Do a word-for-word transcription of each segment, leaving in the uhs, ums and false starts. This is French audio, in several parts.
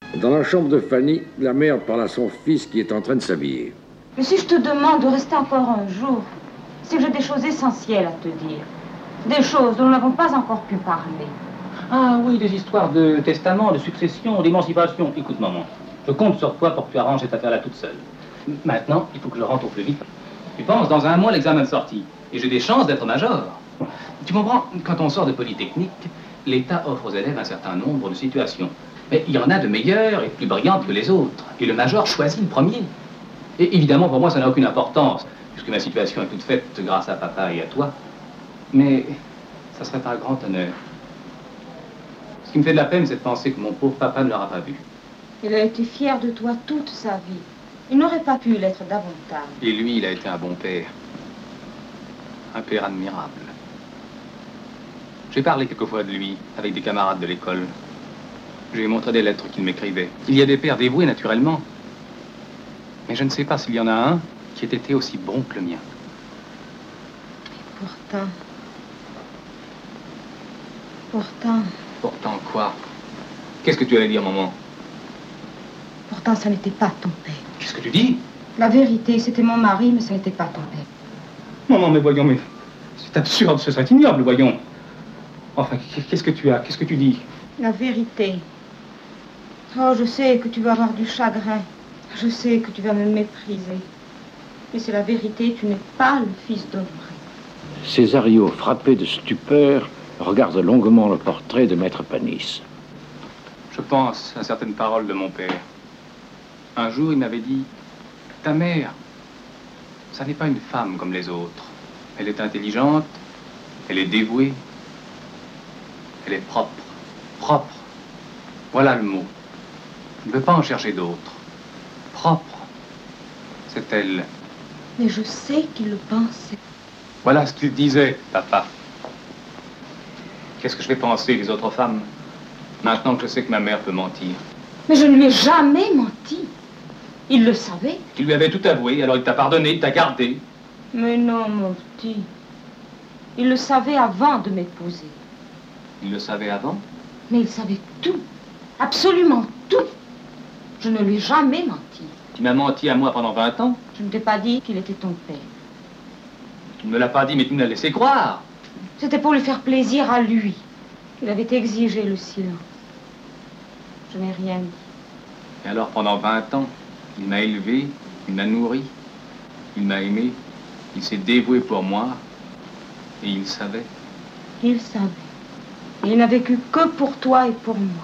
Dans la chambre de Fanny, la mère parle à son fils qui est en train de s'habiller. Mais si je te demande de rester encore un jour, c'est que j'ai des choses essentielles à te dire. Des choses dont nous n'avons pas encore pu parler. Ah oui, des histoires de testament, de succession, d'émancipation. Écoute, maman, je compte sur toi pour que tu arranges cette affaire-là toute seule. Maintenant, il faut que je rentre au plus vite. Tu penses, dans un mois, l'examen de sortie. Et j'ai des chances d'être major. Tu comprends, quand on sort de Polytechnique, l'État offre aux élèves un certain nombre de situations. Mais il y en a de meilleures et plus brillantes que les autres. Et le major choisit le premier. Et évidemment, pour moi, ça n'a aucune importance, puisque ma situation est toute faite grâce à papa et à toi. Mais ça serait par grand honneur. Ce qui me fait de la peine, c'est de penser que mon pauvre papa ne l'aura pas vu. Il a été fier de toi toute sa vie. Il n'aurait pas pu l'être davantage. Et lui, il a été un bon père. Un père admirable. J'ai parlé quelquefois de lui avec des camarades de l'école. J'ai montré des lettres qu'il m'écrivait. Il y a des pères dévoués, naturellement. Mais je ne sais pas s'il y en a un qui ait été aussi bon que le mien. Et pourtant... Pourtant... Pourtant quoi? Qu'est-ce que tu allais dire, maman? Pourtant, ça n'était pas ton père. Qu'est-ce que tu dis? La vérité, c'était mon mari, mais ça n'était pas ton père. Maman, mais voyons, mais... C'est absurde, ce serait ignoble, voyons. Enfin, qu'est-ce que tu as? Qu'est-ce que tu dis? La vérité. Oh, je sais que tu vas avoir du chagrin. Je sais que tu vas me mépriser. Mais c'est la vérité, tu n'es pas le fils d'Honoré. Césario, frappé de stupeur, regarde longuement le portrait de Maître Panis. Je pense à certaines paroles de mon père. Un jour, il m'avait dit, « Ta mère, ça n'est pas une femme comme les autres. Elle est intelligente, elle est dévouée, elle est propre. Propre. Voilà le mot. Je ne veux pas en chercher d'autres. Propre. C'est elle. » Mais je sais qu'il le pensait. Voilà ce qu'il disait, papa. Qu'est-ce que je vais penser des autres femmes, maintenant que je sais que ma mère peut mentir? Mais je ne lui ai jamais menti. Il le savait. Tu lui avais tout avoué, alors il t'a pardonné, il t'a gardé. Mais non, mon petit. Il le savait avant de m'épouser. Il le savait avant? Mais il savait tout. Absolument tout. Je ne lui ai jamais menti. Tu m'as menti à moi pendant vingt ans? Je ne t'ai pas dit qu'il était ton père. Tu ne me l'as pas dit, mais tu me l'as laissé croire. C'était pour lui faire plaisir à lui. Il avait exigé le silence. Je n'ai rien dit. Et alors, pendant vingt ans, il m'a élevé, il m'a nourri, il m'a aimé, il s'est dévoué pour moi, et il savait. Il savait. Et il n'a vécu que pour toi et pour moi.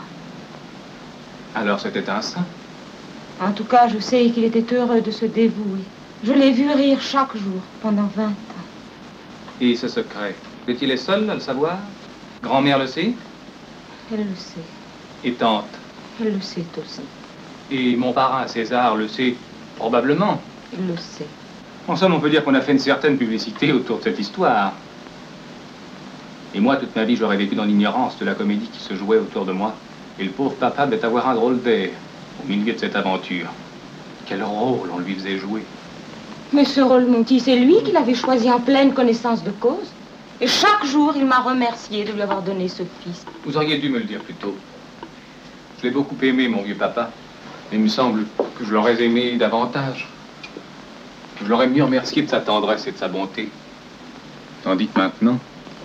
Alors c'était un saint? En tout cas, je sais qu'il était heureux de se dévouer. Je l'ai vu rire chaque jour pendant vingt ans. Et ce secret, est-il les seuls à le savoir? Grand-mère le sait? Elle le sait. Et tante? Elle le sait aussi. Et mon parrain César le sait probablement? Il le sait. En somme, on peut dire qu'on a fait une certaine publicité autour de cette histoire. Et moi, toute ma vie, j'aurais vécu dans l'ignorance de la comédie qui se jouait autour de moi. Et le pauvre papa devait avoir un drôle d'air au milieu de cette aventure. Quel rôle on lui faisait jouer. Mais ce rôle, mon petit, c'est lui qui l'avait choisi en pleine connaissance de cause. Et chaque jour, il m'a remercié de lui avoir donné ce fils. Vous auriez dû me le dire plus tôt. Je l'ai beaucoup aimé, mon vieux papa. Mais il me semble que je l'aurais aimé davantage. Je l'aurais mieux remercié de sa tendresse et de sa bonté. Tandis que maintenant...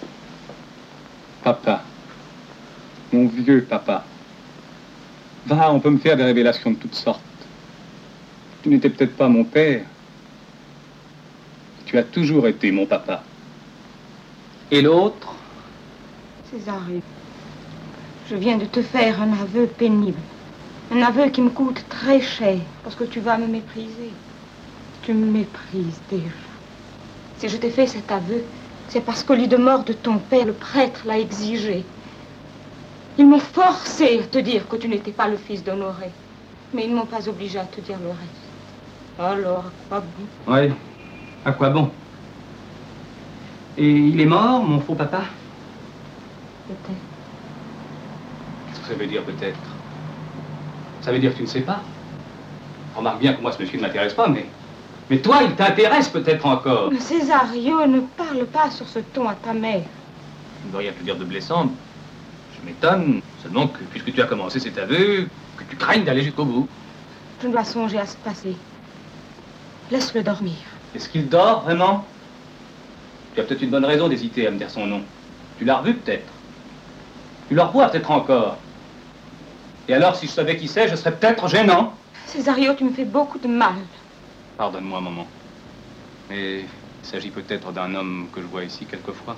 Papa. Mon vieux papa. Va, on peut me faire des révélations de toutes sortes. Tu n'étais peut-être pas mon père. Tu as toujours été mon papa. Et l'autre? Césario, je viens de te faire un aveu pénible. Un aveu qui me coûte très cher, parce que tu vas me mépriser. Tu me méprises déjà. Si je t'ai fait cet aveu, c'est parce qu'au lit de mort de ton père, le prêtre l'a exigé. Ils m'ont forcé à te dire que tu n'étais pas le fils d'Honoré. Mais ils ne m'ont pas obligé à te dire le reste. Alors, à quoi bon? Oui, à quoi bon? Et il est mort, mon faux papa? Peut-être. Qu'est-ce que ça veut dire, peut-être? Ça veut dire que tu ne sais pas? Remarque bien que moi, ce monsieur ne m'intéresse pas, mais... Mais toi, il t'intéresse peut-être encore. Mais Césario, ne parle pas sur ce ton à ta mère. Je ne veux rien te dire de blessant. Je Ça m'étonne, seulement que puisque tu as commencé cet aveu, que tu craignes d'aller jusqu'au bout. Je ne dois songer à ce passé. Laisse-le dormir. Est-ce qu'il dort, vraiment? Tu as peut-être une bonne raison d'hésiter à me dire son nom. Tu l'as revu, peut-être. Tu le revois peut-être encore. Et alors, si je savais qui c'est, je serais peut-être gênant. Césario, tu me fais beaucoup de mal. Pardonne-moi, maman. Mais il s'agit peut-être d'un homme que je vois ici quelquefois.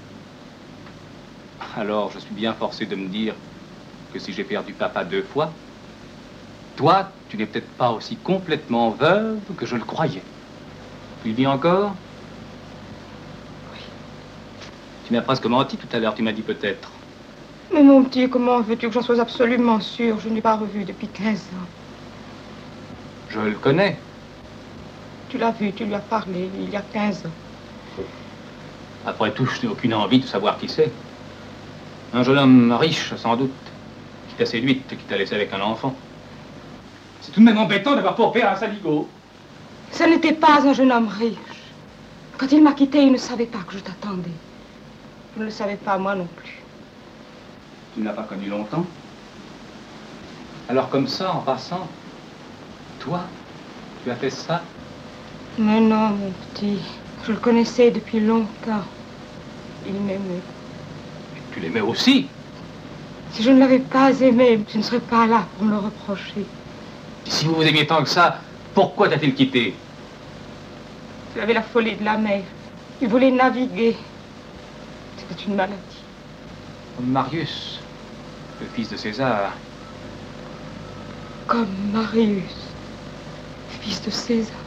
Alors, je suis bien forcé de me dire que si j'ai perdu papa deux fois, toi, tu n'es peut-être pas aussi complètement veuve que je le croyais. Tu le dis encore? Oui. Tu m'as presque menti tout à l'heure, tu m'as dit peut-être. Mais mon petit, comment veux-tu que j'en sois absolument sûre? Je ne l'ai pas revu depuis quinze ans. Je le connais. Tu l'as vu, tu lui as parlé, il y a quinze ans. Après tout, je n'ai aucune envie de savoir qui c'est. Un jeune homme riche, sans doute, qui t'a séduite, qui t'a laissé avec un enfant. C'est tout de même embêtant d'avoir pour père un saligo. Ce n'était pas un jeune homme riche. Quand il m'a quitté, il ne savait pas que je t'attendais. Je ne le savais pas, moi non plus. Tu ne l'as pas connu longtemps? Alors comme ça, en passant, toi, tu as fait ça? Mais non, mon petit. Je le connaissais depuis longtemps. Il m'aimait. Tu l'aimais aussi? Si je ne l'avais pas aimé, je ne serais pas là pour me le reprocher. Et si vous vous aimiez tant que ça, pourquoi t'a-t-il quitté? Il avait la folie de la mer. Il voulait naviguer. C'était une maladie. Comme Marius, le fils de César. Comme Marius, fils de César.